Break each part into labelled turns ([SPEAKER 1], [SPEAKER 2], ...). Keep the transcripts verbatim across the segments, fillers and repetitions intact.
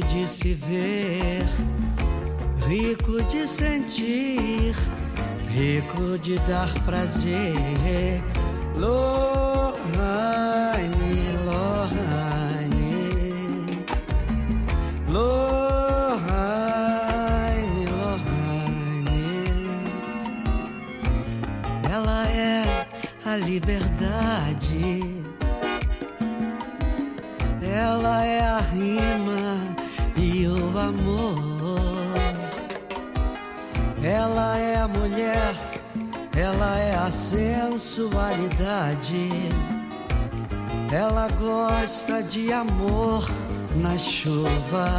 [SPEAKER 1] de se ver, rico de sentir, rico de dar prazer. Lohane, Lohane, Lohane, Lohane. Ela é a liberdade, ela é a rima e o amor. Ela é a mulher, ela é a sensualidade. Ela gosta de amor na chuva,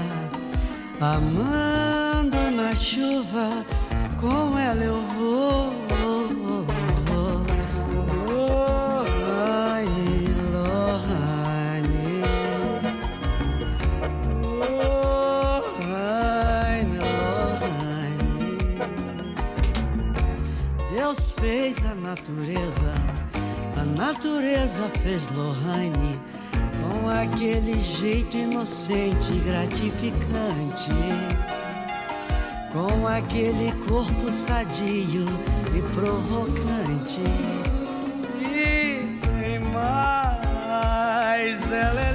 [SPEAKER 1] amando na chuva. Com ela eu vou. Lohane, Lohane, Lohane, Lohane. Deus fez a natureza, a natureza fez Lohane com aquele jeito inocente e gratificante, com aquele corpo sadio e provocante. E tem mais, ela é